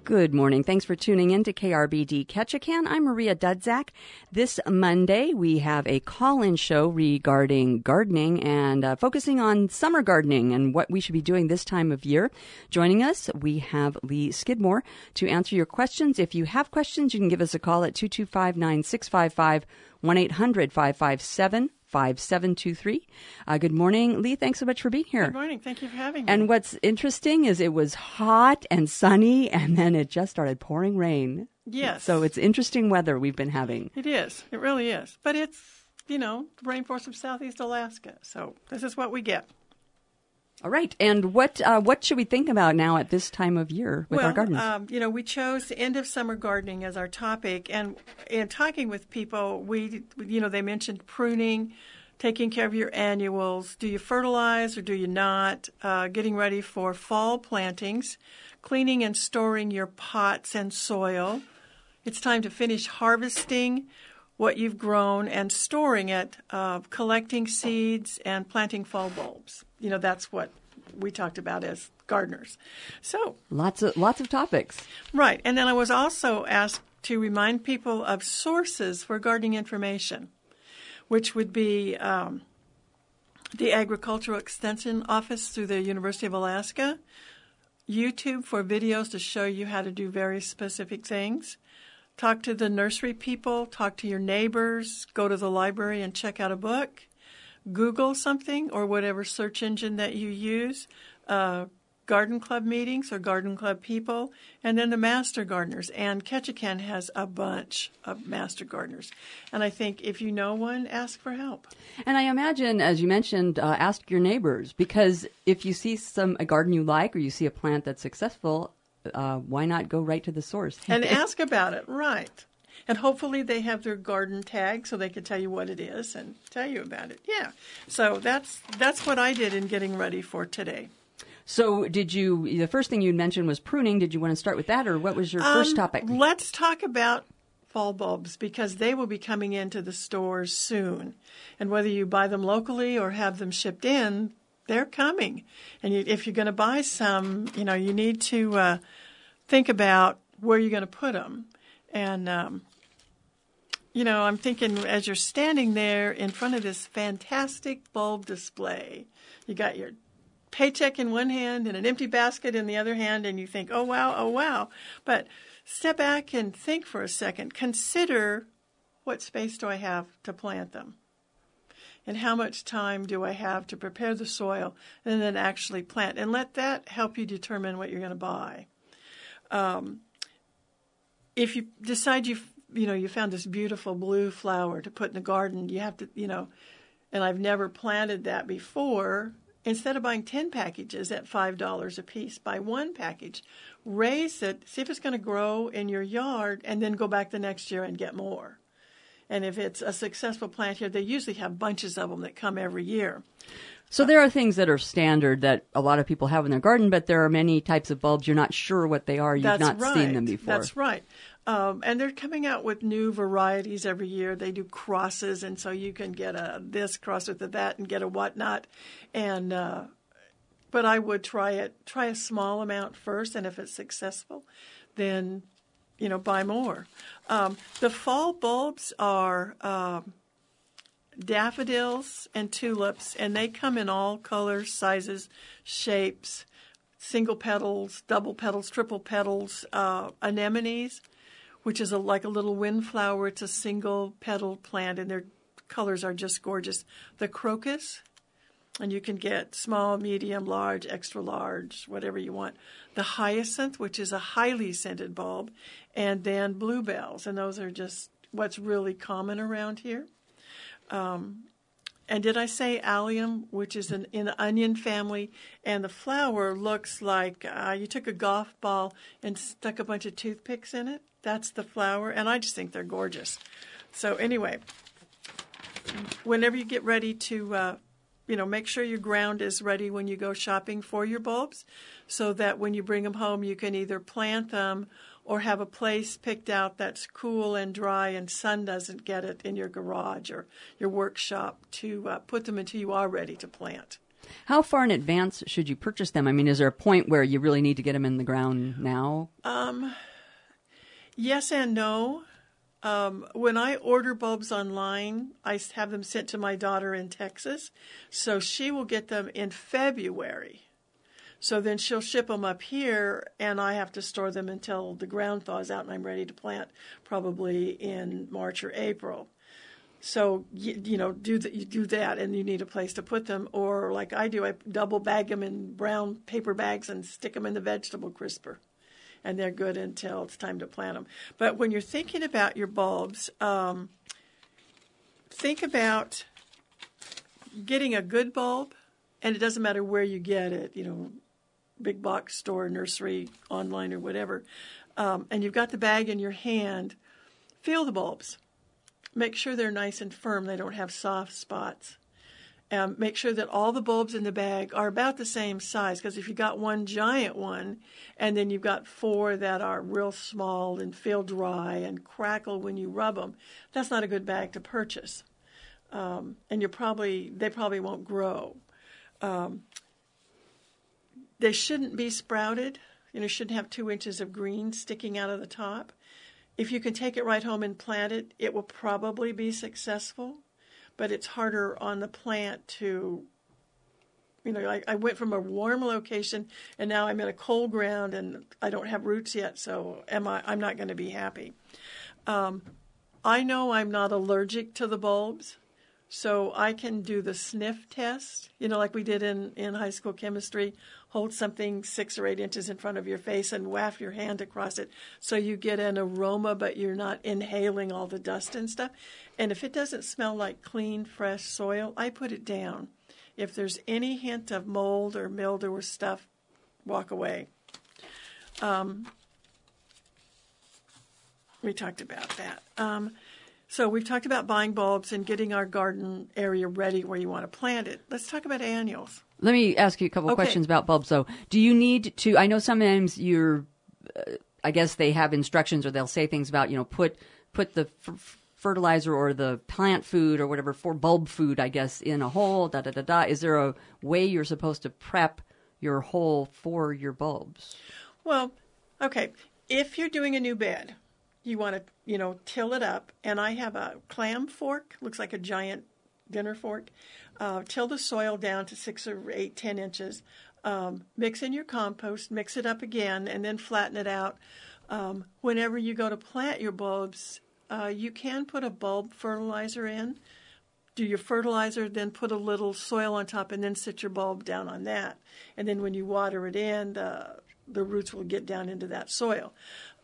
Good morning. Thanks for tuning in to KRBD Ketchikan. I'm Maria Dudzak. This Monday, we have a call-in show regarding gardening and focusing on summer gardening and what we should be doing this time of year. Joining us, we have Lee Skidmore to answer your questions. If you have questions, you can give us a call at 225-9655, 1-800-557-5723. Good morning, Lee. Thanks so much for being here. Good morning. Thank you for having me. And what's interesting is it was hot and sunny, and then it just started pouring rain. Yes. So it's interesting weather we've been having. It is. It really is. But it's, the rainforest of Southeast Alaska. So this is what we get. All right. And what should we think about now at this time of year with our gardens? We chose the end of summer gardening as our topic. And in talking with people, they mentioned pruning, taking care of your annuals. Do you fertilize or do you not? Getting ready for fall plantings, cleaning and storing your pots and soil. It's time to finish harvesting what you've grown and storing it, collecting seeds and planting fall bulbs. That's what we talked about as gardeners. So lots of topics. Right. And then I was also asked to remind people of sources for gardening information, which would be the Agricultural Extension Office through the University of Alaska, YouTube for videos to show you how to do very specific things. Talk to the nursery people, talk to your neighbors, go to the library and check out a book. Google something or whatever search engine that you use, garden club meetings or garden club people, and then the master gardeners. And Ketchikan has a bunch of master gardeners. And I think if you know one, ask for help. And I imagine, as you mentioned, ask your neighbors, because if you see a garden you like or you see a plant that's successful, why not go right to the source? And ask about it, right. And hopefully they have their garden tag so they can tell you what it is and tell you about it. Yeah. So that's what I did in getting ready for today. So the first thing you mentioned was pruning. Did you want to start with that, or what was your first topic? Let's talk about fall bulbs because they will be coming into the stores soon. And whether you buy them locally or have them shipped in, they're coming. And if you're going to buy some, you need to think about where you're going to put them. And, I'm thinking as you're standing there in front of this fantastic bulb display, you got your paycheck in one hand and an empty basket in the other hand, and you think, oh, wow. But step back and think for a second. Consider what space do I have to plant them? And how much time do I have to prepare the soil and then actually plant? And let that help you determine what you're going to buy. If you decide you found this beautiful blue flower to put in the garden, you have to, and I've never planted that before, instead of buying 10 packages at $5 a piece, buy one package, raise it, see if it's going to grow in your yard, and then go back the next year and get more. And if it's a successful plant here, they usually have bunches of them that come every year. So there are things that are standard that a lot of people have in their garden, but there are many types of bulbs you're not sure what they are. You've not seen them before. That's right. And they're coming out with new varieties every year. They do crosses, and so you can get this cross with that and get a whatnot. And but I would try a small amount first, and if it's successful, then buy more. The fall bulbs are daffodils and tulips, and they come in all colors, sizes, shapes, single petals, double petals, triple petals, anemones, which is like a little windflower. It's a single petal plant, and their colors are just gorgeous. The crocus, and you can get small, medium, large, extra large, whatever you want. The hyacinth, which is a highly scented bulb, and then bluebells, and those are just what's really common around here. And did I say allium, which is in the onion family, and the flower looks like you took a golf ball and stuck a bunch of toothpicks in it? That's the flower, and I just think they're gorgeous. So anyway, whenever you get ready to, make sure your ground is ready when you go shopping for your bulbs so that when you bring them home, you can either plant them or have a place picked out that's cool and dry and sun doesn't get it in your garage or your workshop to put them until you are ready to plant. How far in advance should you purchase them? I mean, is there a point where you really need to get them in the ground now? Yes and no. When I order bulbs online, I have them sent to my daughter in Texas, so she will get them in February. So then she'll ship them up here, and I have to store them until the ground thaws out and I'm ready to plant, probably in March or April. So, you know, you do that, and you need a place to put them. Or like I do, I double bag them in brown paper bags and stick them in the vegetable crisper. And they're good until it's time to plant them. But when you're thinking about your bulbs, think about getting a good bulb, and it doesn't matter where you get it, you know, big box store, nursery, online, or whatever. And you've got the bag in your hand. Feel the bulbs. Make sure they're nice and firm. They don't have soft spots. Make sure that all the bulbs in the bag are about the same size, because if you got one giant one and then you've got 4 that are real small and feel dry and crackle when you rub them, that's not a good bag to purchase. And they probably won't grow. They shouldn't be sprouted. You know, shouldn't have 2 inches of green sticking out of the top. If you can take it right home and plant it, it will probably be successful. But it's harder on the plant to, you know, I went from a warm location and now I'm in a cold ground and I don't have roots yet, so I'm not going to be happy. I know I'm not allergic to the bulbs, so I can do the sniff test, you know, like we did in high school chemistry. Hold something 6 or 8 inches in front of your face and waft your hand across it so you get an aroma, but you're not inhaling all the dust and stuff. And if it doesn't smell like clean, fresh soil, I put it down. If there's any hint of mold or mildew or stuff, walk away. We talked about that. So we've talked about buying bulbs and getting our garden area ready where you want to plant it. Let's talk about annuals. Let me ask you a couple of questions about bulbs, though. Do you need to, I know sometimes I guess they have instructions or they'll say things about, you know, put the fertilizer or the plant food or whatever for bulb food, I guess, in a hole, da-da-da-da. Is there a way you're supposed to prep your hole for your bulbs? Well, okay. If you're doing a new bed, you want to, you know, till it up. And I have a clam fork, looks like a giant dinner fork. Till the soil down to 6 or 8, 10 inches. Mix in your compost, mix it up again, and then flatten it out. Whenever you go to plant your bulbs, you can put a bulb fertilizer in. Do your fertilizer, then put a little soil on top, and then sit your bulb down on that. And then when you water it in, the roots will get down into that soil.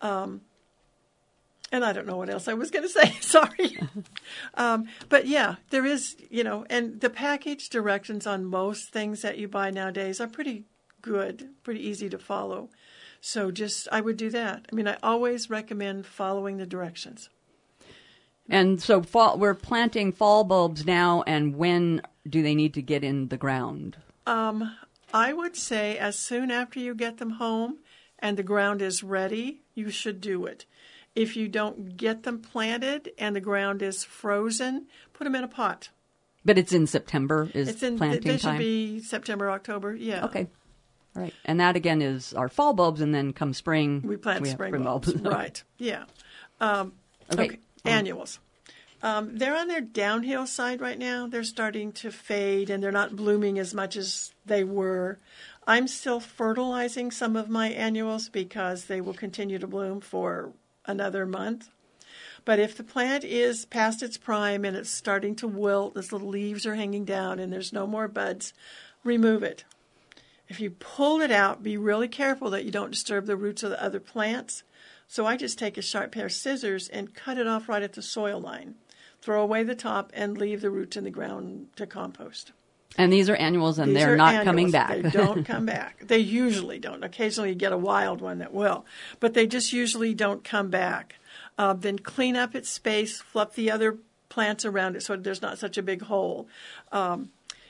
And I don't know what else I was going to say. Sorry. But yeah, there is, you know, and the package directions on most things that you buy nowadays are pretty good, pretty easy to follow. So I would do that. I mean, I always recommend following the directions. And so we're planting fall bulbs now, and when do they need to get in the ground? I would say as soon after you get them home and the ground is ready, you should do it. If you don't get them planted and the ground is frozen, put them in a pot. But it's in September is planting time? They should be September, October, yeah. Okay. All right. And that, again, is our fall bulbs, and then come spring, we plant spring bulbs. Right, yeah. Okay. Annuals. They're on their downhill side right now. They're starting to fade, and they're not blooming as much as they were. I'm still fertilizing some of my annuals because they will continue to bloom for another month. But if the plant is past its prime and it's starting to wilt, its little leaves are hanging down and there's no more buds, remove it. If you pull it out, be really careful that you don't disturb the roots of the other plants. So I just take a sharp pair of scissors and cut it off right at the soil line. Throw away the top and leave the roots in the ground to compost. And these are annuals, and they're not coming back. They don't come back. They usually don't. Occasionally you get a wild one that will. But they just usually don't come back. Then clean up its space, fluff the other plants around it so there's not such a big hole. I'll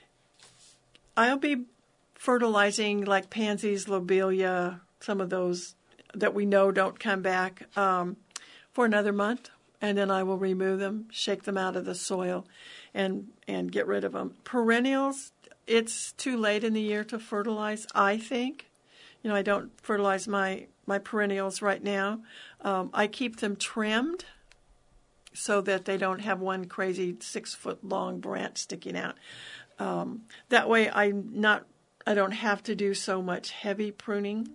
be fertilizing like pansies, lobelia, some of those that we know don't come back for another month. And then I will remove them, shake them out of the soil, and get rid of them. Perennials, it's too late in the year to fertilize, I think. I don't fertilize my perennials right now. I keep them trimmed so that they don't have one crazy 6-foot-long branch sticking out. That way I don't have to do so much heavy pruning.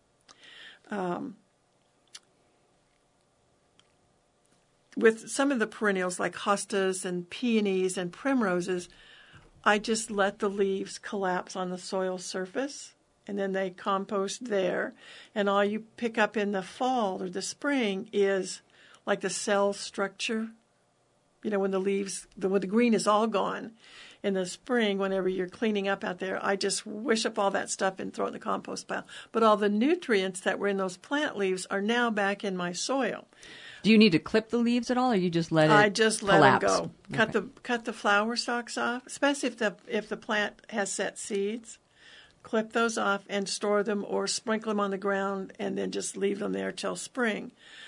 With some of the perennials like hostas and peonies and primroses, I just let the leaves collapse on the soil surface, and then they compost there. And all you pick up in the fall or the spring is like the cell structure. When when the green is all gone. In the spring, whenever you're cleaning up out there, I just wish up all that stuff and throw it in the compost pile. But all the nutrients that were in those plant leaves are now back in my soil. Do you need to clip the leaves at all, or you just let it I just let collapse? them go. Okay. Cut the flower stalks off, especially if the plant has set seeds. Clip those off and store them, or sprinkle them on the ground and then just leave them there till spring.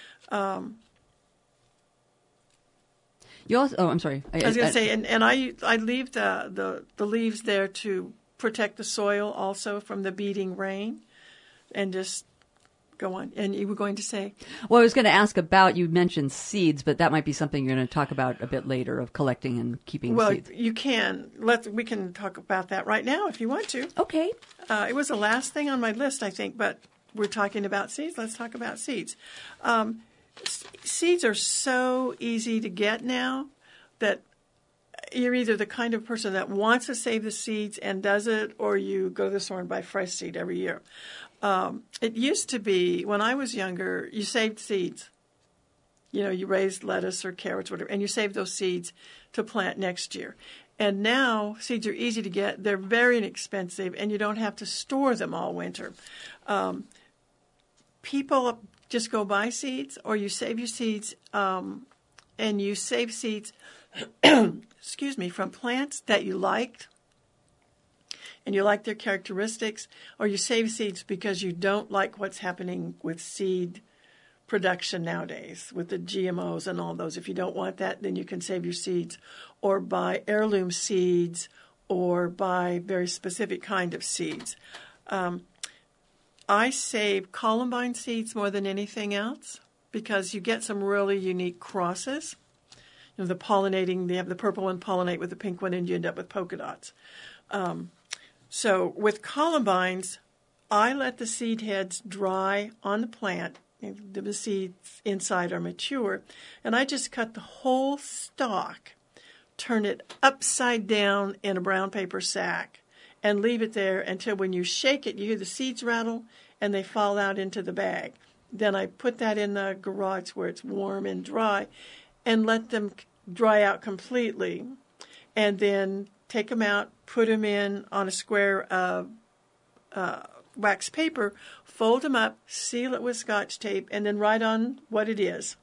You also, I'm sorry. I was going to say, and I leave the leaves there to protect the soil also from the beating rain, and just go on. And you were going to say? Well, I was going to ask about, you mentioned seeds, but that might be something you're going to talk about a bit later, of collecting and keeping seeds. Well, you can. We can talk about that right now if you want to. Okay. It was the last thing on my list, I think, but we're talking about seeds. Let's talk about seeds. Seeds are so easy to get now that you're either the kind of person that wants to save the seeds and does it, or you go to the store and buy fresh seed every year. It used to be, when I was younger, you saved seeds. You raised lettuce or carrots, whatever, and you saved those seeds to plant next year. And now seeds are easy to get. They're very inexpensive, and you don't have to store them all winter. People just go buy seeds, or you save your seeds, and you save seeds, from plants that you liked, and you like their characteristics, or you save seeds because you don't like what's happening with seed production nowadays, with the GMOs and all those. If you don't want that, then you can save your seeds, or buy heirloom seeds, or buy very specific kind of seeds. I save columbine seeds more than anything else because you get some really unique crosses. The pollinating, they have the purple one pollinate with the pink one, and you end up with polka dots. So with columbines, I let the seed heads dry on the plant. The seeds inside are mature. And I just cut the whole stalk, turn it upside down in a brown paper sack, and leave it there until when you shake it, you hear the seeds rattle and they fall out into the bag. Then I put that in the garage where it's warm and dry and let them dry out completely. And then take them out, put them in on a square of wax paper, fold them up, seal it with Scotch tape, and then write on what it is.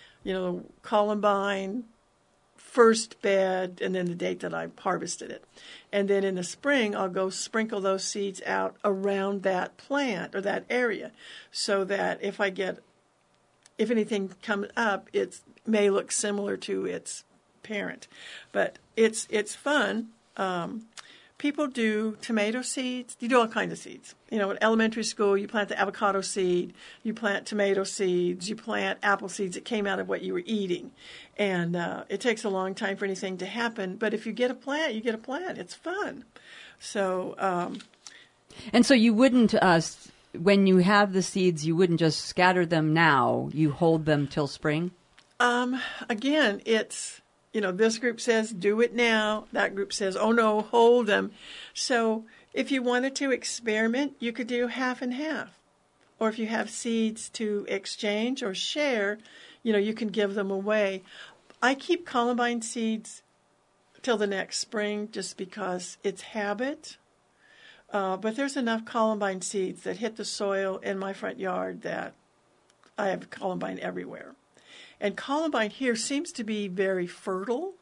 Columbine, first bed, and then the date that I harvested it. And then in the spring, I'll go sprinkle those seeds out around that plant or that area so that if anything comes up, it may look similar to its parent. But it's fun. People do tomato seeds. You do all kinds of seeds. In elementary school, you plant the avocado seed, you plant tomato seeds, you plant apple seeds that came out of what you were eating. And it takes a long time for anything to happen. But if you get a plant, you get a plant. It's fun. So. And so you wouldn't, when you have the seeds, you wouldn't just scatter them now. You hold them till spring? Again, it's. This group says, do it now. That group says, oh, no, hold them. So if you wanted to experiment, you could do half and half. Or if you have seeds to exchange or share, you can give them away. I keep columbine seeds till the next spring just because it's habit. But there's enough columbine seeds that hit the soil in my front yard that I have columbine everywhere. And columbine here seems to be very fertile.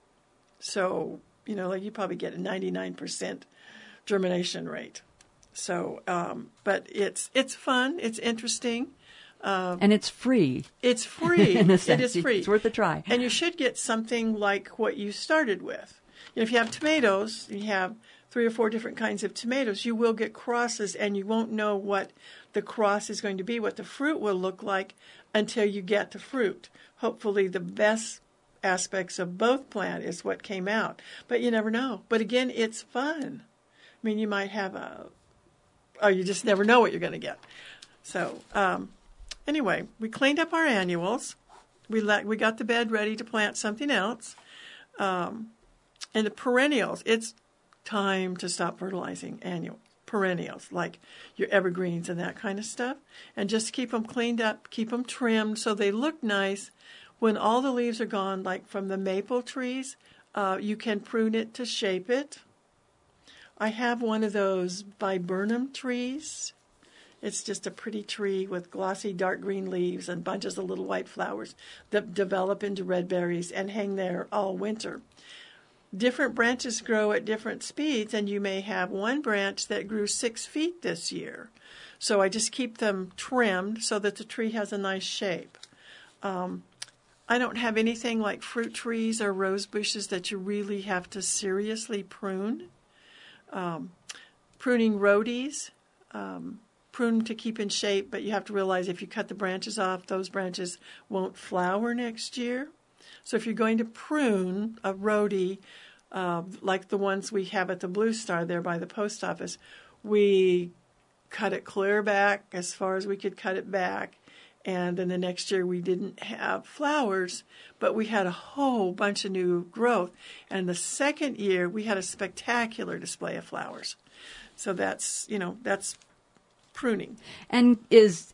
So, you probably get a 99% germination rate. So, but it's fun. It's interesting. And it's free. It's free. In a sense. It is free. It's worth a try. And you should get something like what you started with. If you have tomatoes, you have 3 or 4 different kinds of tomatoes, you will get crosses, and you won't know what the cross is going to be, what the fruit will look like until you get the fruit. Hopefully the best aspects of both plant is what came out, but you never know. But again, it's fun. I mean, you might have you just never know what you're going to get. So anyway, we cleaned up our annuals. We got the bed ready to plant something else. And the perennials, it's time to stop fertilizing annual perennials like your evergreens and that kind of stuff, and just keep them cleaned up, keep them trimmed so they look nice. When all the leaves are gone, like from the maple trees, you can prune it to shape it. I have one of those viburnum trees. It's just a pretty tree with glossy dark green leaves and bunches of little white flowers that develop into red berries and hang there all winter. Different branches grow at different speeds, and you may have one branch that grew 6 feet this year. So I just keep them trimmed so that the tree has a nice shape. I don't have anything like fruit trees or rose bushes that you really have to seriously prune. Pruning rhodies, prune to keep in shape, but you have to realize if you cut the branches off, those branches won't flower next year. So if you're going to prune a rhodie, like the ones we have at the Blue Star there by the post office, we cut it clear back as far as we could cut it back. And then the next year we didn't have flowers, but we had a whole bunch of new growth. And the second year we had a spectacular display of flowers. So that's pruning. And is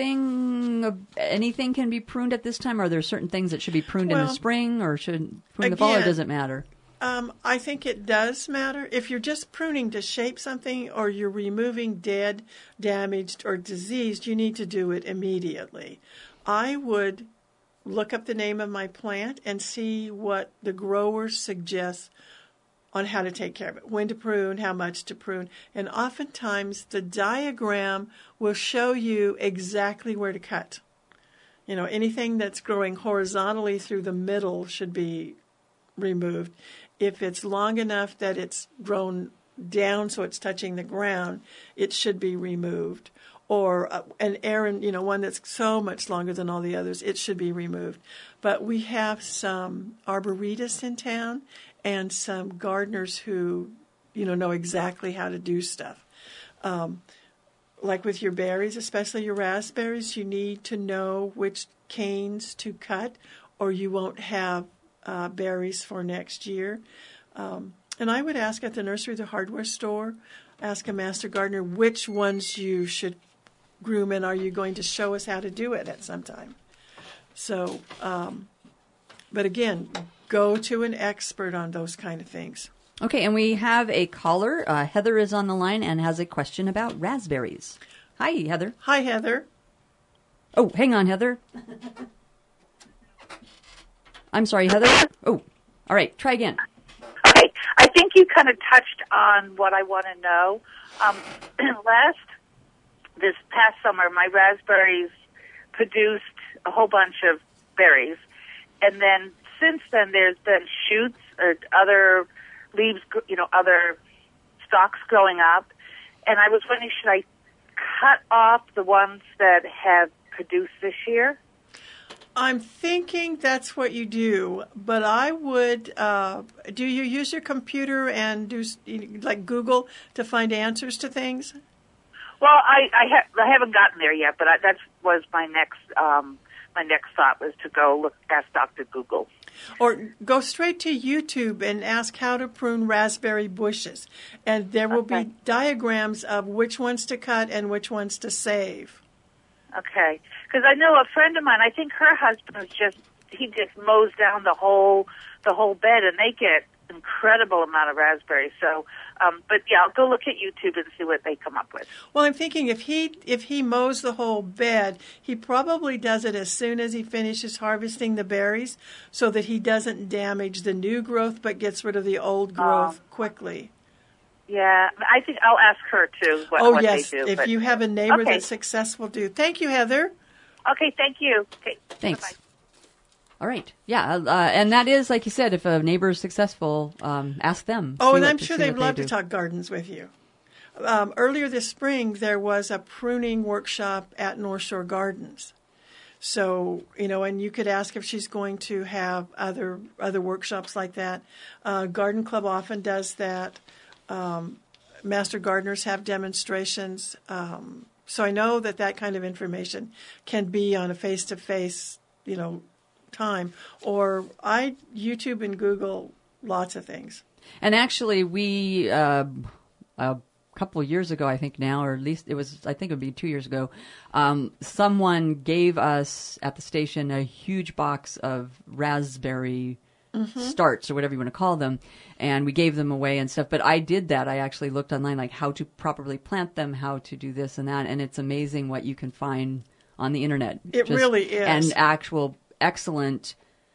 anything can be pruned at this time? Are there certain things that should be pruned in the spring or should prune in the fall, or does it matter? I think it does matter. If you're just pruning to shape something or you're removing dead, damaged, or diseased, you need to do it immediately. I would look up the name of my plant and see what the grower suggests on how to take care of it, when to prune, how much to prune. And oftentimes the diagram will show you exactly where to cut. Anything that's growing horizontally through the middle should be removed. If it's long enough that it's grown down so it's touching the ground, it should be removed. Or an aran, one that's so much longer than all the others, it should be removed. But we have some arborists in town and some gardeners who, know exactly how to do stuff. Like with your berries, especially your raspberries, you need to know which canes to cut or you won't have berries for next year. And I would ask at the nursery, the hardware store, ask a master gardener which ones you should groom, and are you going to show us how to do it at some time? So, but again, go to an expert on those kind of things. Okay, and we have a caller. Heather is on the line and has a question about raspberries. Hi, Heather. Hi, Heather. Oh, hang on, Heather. I'm sorry, Heather. Oh, all right, try again. Okay, I think you kind of touched on what I want to know. This past summer, my raspberries produced a whole bunch of berries, and then since then there's been shoots or other leaves, other stalks growing up, and I was wondering, should I cut off the ones that have produced this year? I'm thinking that's what you do, but I would, do you use your computer and do, like Google, to find answers to things? Well, I haven't gotten there yet, but that was my next thought was to go ask Dr. Google. Or go straight to YouTube and ask how to prune raspberry bushes, and there will be diagrams of which ones to cut and which ones to save. Okay, because I know a friend of mine, I think her husband just mows down the whole bed, and they get incredible amount of raspberries. So, but yeah, I'll go look at YouTube and see what they come up with. Well, I'm thinking if he mows the whole bed, he probably does it as soon as he finishes harvesting the berries, so that he doesn't damage the new growth, but gets rid of the old growth quickly. Yeah, I think I'll ask her too. What yes, they do, if you have a neighbor that's successful, do. Thank you, Heather. Okay, thank you. Okay, thanks. Bye-bye. All right. Yeah. And that is, like you said, if a neighbor is successful, ask them. Oh, and I'm sure they'd love to talk gardens with you. Earlier this spring, there was a pruning workshop at North Shore Gardens. So, and you could ask if she's going to have other workshops like that. Garden Club often does that. Master gardeners have demonstrations. So I know that kind of information can be on a face-to-face, time. Or I YouTube and Google lots of things. And actually, we a couple of years ago, I think now, or at least I think it would be 2 years ago, someone gave us at the station a huge box of raspberry starts, or whatever you want to call them, and we gave them away and stuff. But I did that. I actually looked online, like how to properly plant them, how to do this and that, and it's amazing what you can find on the internet. It really is. And actual excellent,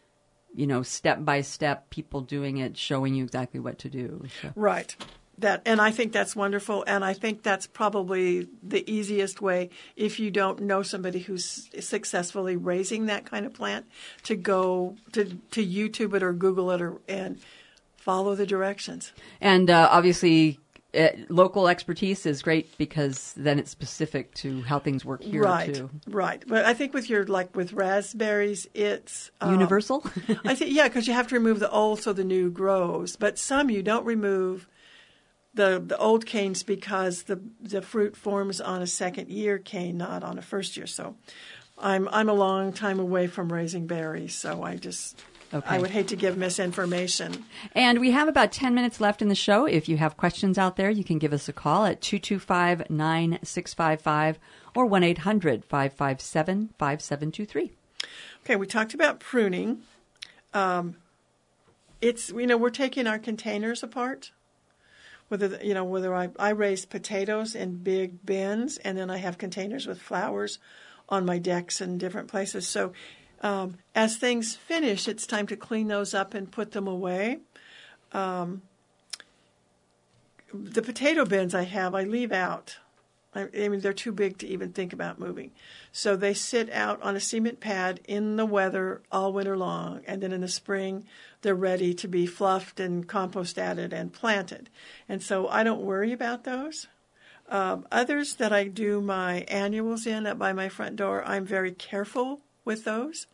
step-by-step people doing it, showing you exactly what to do. So. Right. And I think that's wonderful, and I think that's probably the easiest way, if you don't know somebody who's successfully raising that kind of plant, to go to YouTube it or Google it and follow the directions. And obviously, local expertise is great because then it's specific to how things work here too. Right. But I think with raspberries, it's universal. I think because you have to remove the old so the new grows. But some you don't remove the old canes because the fruit forms on a second year cane, not on a first year. So I'm a long time away from raising berries, so I would hate to give misinformation. And we have about 10 minutes left in the show. If you have questions out there, you can give us a call at 225-9655 or 1-800-557-5723. Okay, we talked about pruning. We're taking our containers apart. Whether I raise potatoes in big bins, and then I have containers with flowers on my decks and different places. So as things finish, it's time to clean those up and put them away. The potato bins I leave out. I mean, they're too big to even think about moving. So they sit out on a cement pad in the weather all winter long, and then in the spring they're ready to be fluffed and compost added and planted. And so I don't worry about those. Others that I do my annuals in up by my front door, I'm very careful with those.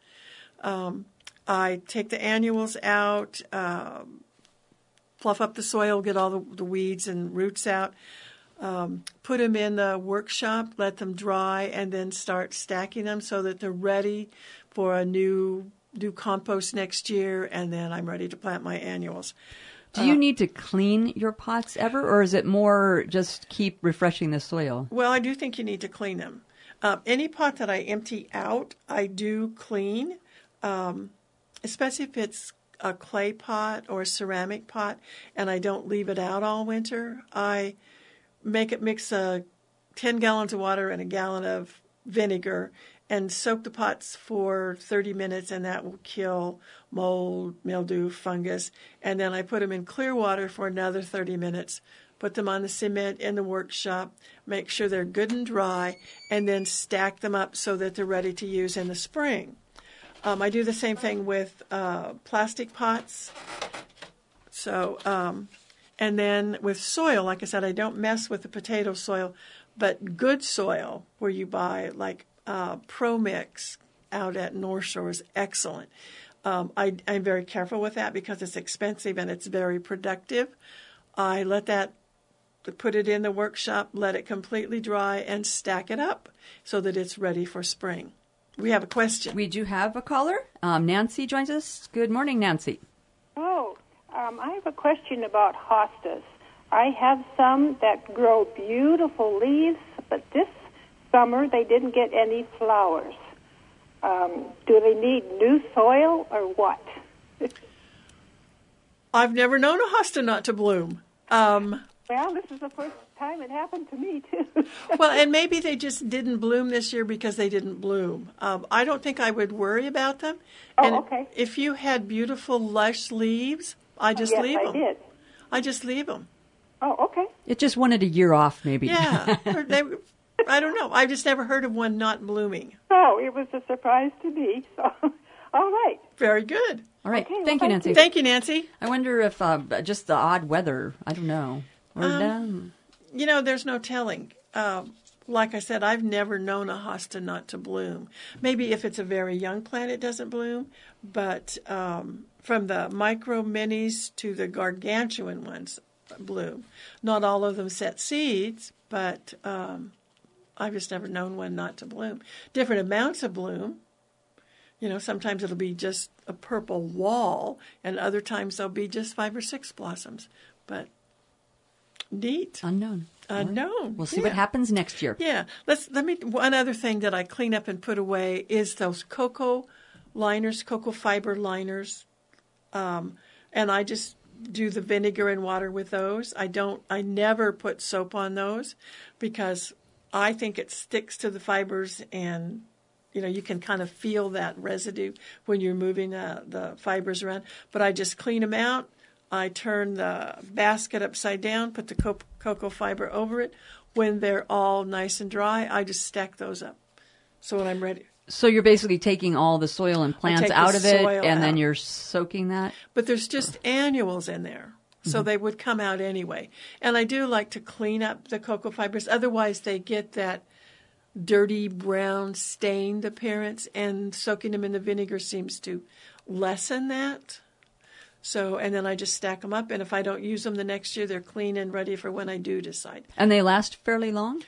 I take the annuals out, fluff up the soil, get all the weeds and roots out, put them in the workshop, let them dry, and then start stacking them so that they're ready for a new compost next year, and then I'm ready to plant my annuals. Do you need to clean your pots ever, or is it more just keep refreshing the soil? Well, I do think you need to clean them. Any pot that I empty out, I do clean, especially if it's a clay pot or a ceramic pot, and I don't leave it out all winter. I mix 10 gallons of water and a gallon of vinegar and soak the pots for 30 minutes, and that will kill mold, mildew, fungus. And then I put them in clear water for another 30 minutes, put them on the cement in the workshop, make sure they're good and dry, and then stack them up so that they're ready to use in the spring. I do the same thing with plastic pots. So, and then with soil, like I said, I don't mess with the potato soil, but good soil where you buy like Pro Mix out at North Shore is excellent. I'm very careful with that because it's expensive and it's very productive. I put it in the workshop, let it completely dry, and stack it up so that it's ready for spring. We have a question. We do have a caller. Nancy joins us. Good morning, Nancy. Oh, I have a question about hostas. I have some that grow beautiful leaves, but this summer they didn't get any flowers. Do they need new soil or what? I've never known a hosta not to bloom. Well, this is the first time it happened to me, too. Well, and maybe they just didn't bloom this year because they didn't bloom. I don't think I would worry about them. Oh, and okay. If you had beautiful, lush leaves, I just leave them. Yes, I did. I just leave them. Oh, okay. It just wanted a year off, maybe. Yeah. I don't know. I've just never heard of one not blooming. Oh, it was a surprise to me. So All right. Very good. All right. Okay, well, thank you, Nancy. Thank you, Nancy. I wonder if just the odd weather, I don't know. Or There's no telling. Like I said, I've never known a hosta not to bloom. Maybe if it's a very young plant, it doesn't bloom. But from the micro minis to the gargantuan ones bloom. Not all of them set seeds, but I've just never known one not to bloom. Different amounts of bloom. Sometimes it'll be just a purple wall, and other times there'll be just 5 or 6 blossoms. But neat. Unknown. Unknown. We'll see what happens next year. Yeah. One other thing that I clean up and put away is those cocoa fiber liners. And I just do the vinegar and water with those. I never put soap on those because I think it sticks to the fibers, and you can kind of feel that residue when you're moving the fibers around. But I just clean them out. I turn the basket upside down, put the cocoa fiber over it. When they're all nice and dry, I just stack those up. So when I'm ready. So you're basically taking all the soil and plants out of it, and then you're soaking that? But there's just annuals in there, so they would come out anyway. And I do like to clean up the cocoa fibers. Otherwise, they get that dirty brown stained appearance, and soaking them in the vinegar seems to lessen that. So, and then I just stack them up, and if I don't use them the next year, they're clean and ready for when I do decide. And they last fairly long?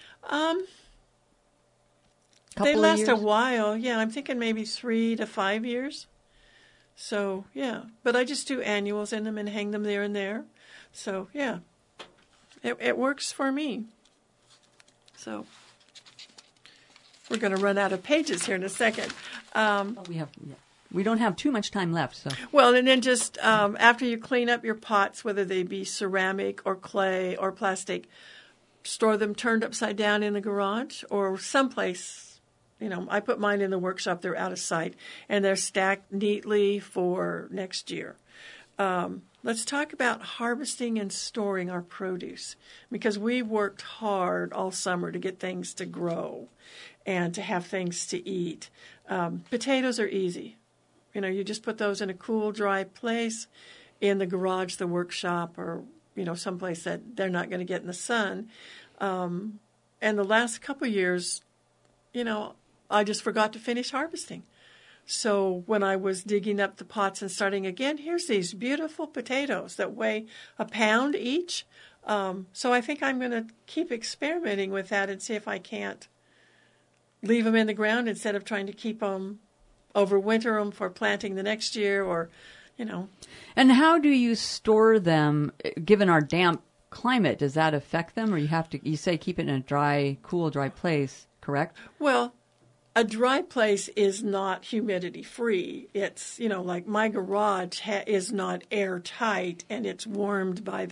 They last a while. Yeah, I'm thinking maybe 3 to 5 years. So, yeah. But I just do annuals in them and hang them there and there. So, yeah. It works for me. So, we're going to run out of pages here in a second. We don't have too much time left. So. Well, and then just after you clean up your pots, whether they be ceramic or clay or plastic, store them turned upside down in the garage or someplace. I put mine in the workshop. They're out of sight, and they're stacked neatly for next year. Let's talk about harvesting and storing our produce, because we worked hard all summer to get things to grow and to have things to eat. Potatoes are easy. You just put those in a cool, dry place in the garage, the workshop, or, someplace that they're not going to get in the sun. And the last couple of years, I just forgot to finish harvesting. So when I was digging up the pots and starting again, here's these beautiful potatoes that weigh a pound each. So I think I'm going to keep experimenting with that and see if I can't leave them in the ground instead of trying to keep them, overwinter them for planting the next year, or, And how do you store them, given our damp climate? Does that affect them, or you say keep it in a dry, cool, dry place, correct? Well, a dry place is not humidity free. It's, like my garage is not airtight, and it's warmed by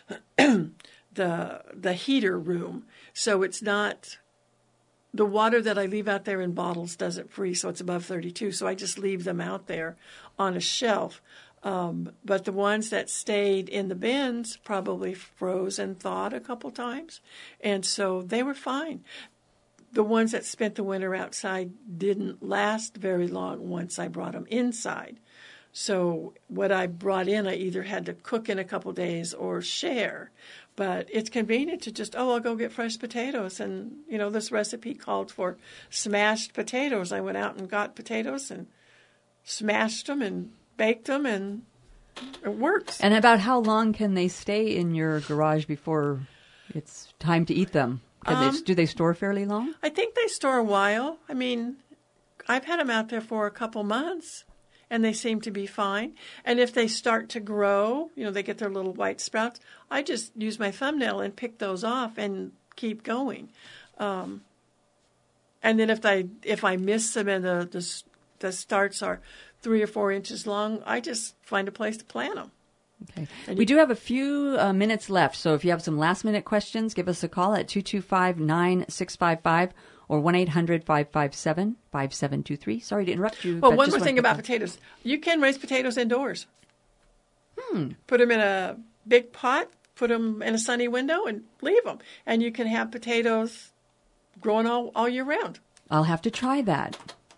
the heater room. So it's not, the water that I leave out there in bottles doesn't freeze, so it's above 32. So I just leave them out there on a shelf. But the ones that stayed in the bins probably froze and thawed a couple times. And so they were fine. The ones that spent the winter outside didn't last very long once I brought them inside. So what I brought in, I either had to cook in a couple days or share. But it's convenient to just, I'll go get fresh potatoes. And, this recipe called for smashed potatoes. I went out and got potatoes and smashed them and baked them, and it works. And about how long can they stay in your garage before it's time to eat them? Do they store fairly long? I think they store a while. I mean, I've had them out there for a couple months, and they seem to be fine. And if they start to grow, they get their little white sprouts, I just use my thumbnail and pick those off and keep going. And then if I miss them and the starts are 3 or 4 inches long, I just find a place to plant them. Okay. We do have a few minutes left, so if you have some last-minute questions, give us a call at 225-9655 or 1-800-557-5723. Sorry to interrupt you. Well, one more thing about potatoes. You can raise potatoes indoors. Put them in a big pot, put them in a sunny window, and leave them. And you can have potatoes growing all year round. I'll have to try that.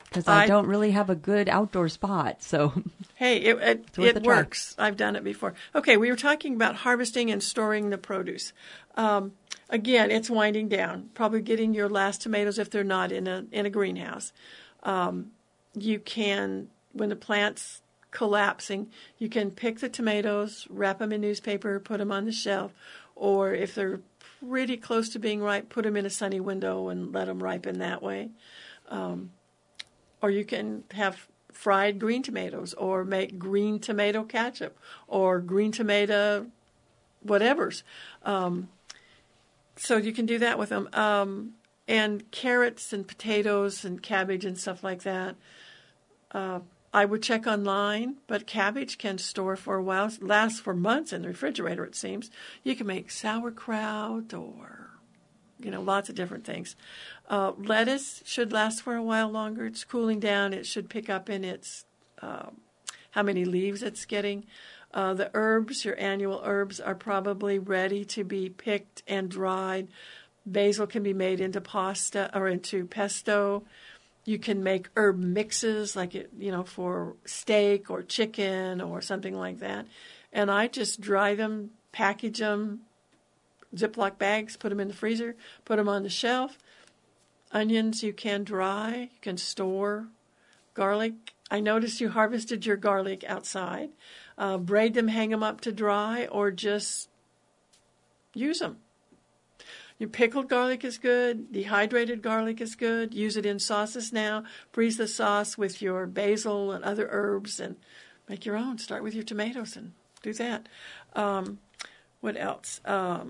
because I don't really have a good outdoor spot. So hey, it works. I've done it before. Okay, we were talking about harvesting and storing the produce. Again, it's winding down. Probably getting your last tomatoes if they're not in a greenhouse. You can, when the plant's collapsing, you can pick the tomatoes, wrap them in newspaper, put them on the shelf, or if they're pretty close to being ripe, put them in a sunny window and let them ripen that way. Or you can have fried green tomatoes, or make green tomato ketchup, or green tomato whatevers. So you can do that with them. And carrots and potatoes and cabbage and stuff like that. I would check online, but cabbage can store for a while, lasts for months in the refrigerator, it seems. You can make sauerkraut or, lots of different things. Lettuce should last for a while longer. It's cooling down. It should pick up in its how many leaves it's getting. The herbs, your annual herbs, are probably ready to be picked and dried. Basil can be made into pasta or into pesto. You can make herb mixes for steak or chicken or something like that. And I just dry them, package them, Ziploc bags, put them in the freezer, put them on the shelf. Onions you can dry, you can store. Garlic, I noticed you harvested your garlic outside. Braid them, hang them up to dry, or just use them. Your pickled garlic is good. Dehydrated garlic is good. Use it in sauces now. Freeze the sauce with your basil and other herbs and make your own. Start with your tomatoes and do that. What else?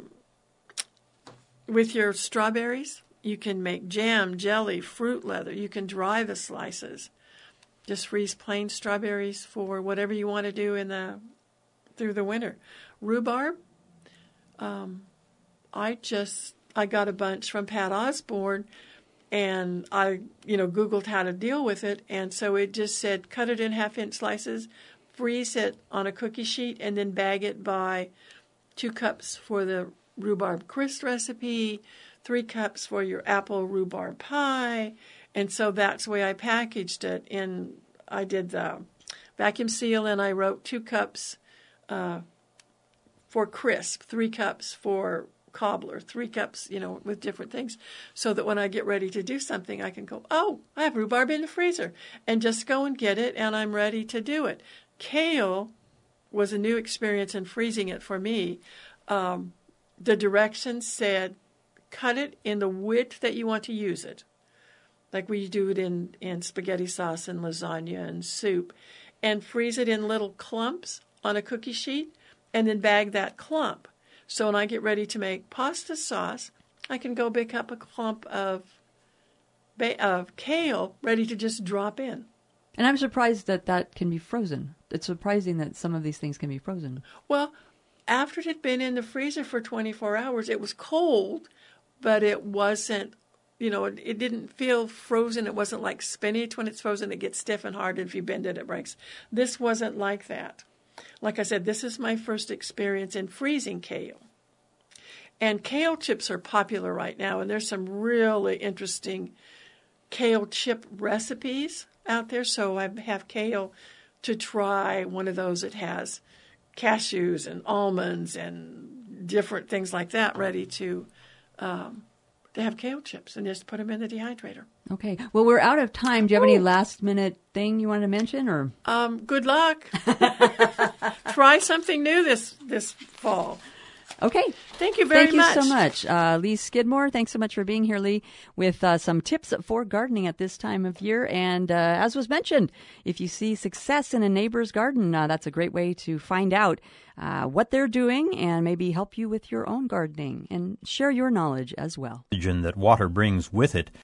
With your strawberries, you can make jam, jelly, fruit leather. You can dry the slices. Just freeze plain strawberries for whatever you want to do through the winter. Rhubarb, I got a bunch from Pat Osborne, and I, Googled how to deal with it, and so it just said cut it in half-inch slices, freeze it on a cookie sheet, and then bag it by 2 cups for the rhubarb crisp recipe, 3 cups for your apple rhubarb pie, and so that's the way I packaged it. And I did the vacuum seal, and I wrote 2 cups for crisp, 3 cups for cobbler, 3 cups, with different things, so that when I get ready to do something, I can go, oh, I have rhubarb in the freezer, and just go and get it, and I'm ready to do it. Kale was a new experience in freezing it for me. The directions said, cut it in the width that you want to use it, like we do it in spaghetti sauce and lasagna and soup, and freeze it in little clumps on a cookie sheet, and then bag that clump. So when I get ready to make pasta sauce, I can go pick up a clump of kale ready to just drop in. And I'm surprised that can be frozen. It's surprising that some of these things can be frozen. Well, after it had been in the freezer for 24 hours, it was cold, but it wasn't, it didn't feel frozen. It wasn't like spinach. When it's frozen, it gets stiff and hard, and if you bend it, it breaks. This wasn't like that. Like I said, this is my first experience in freezing kale. And kale chips are popular right now, and there's some really interesting kale chip recipes out there. So I have kale to try one of those that has cashews and almonds and different things like that ready to have kale chips, and just put them in the dehydrator. Okay. Well, we're out of time. Do you have any last-minute thing you want to mention, or? Good luck. Try something new this fall. Okay. Thank you very much. Thank you so much. Lee Skidmore, thanks so much for being here, Lee, with some tips for gardening at this time of year. And as was mentioned, if you see success in a neighbor's garden, that's a great way to find out what they're doing and maybe help you with your own gardening and share your knowledge as well. That water brings with it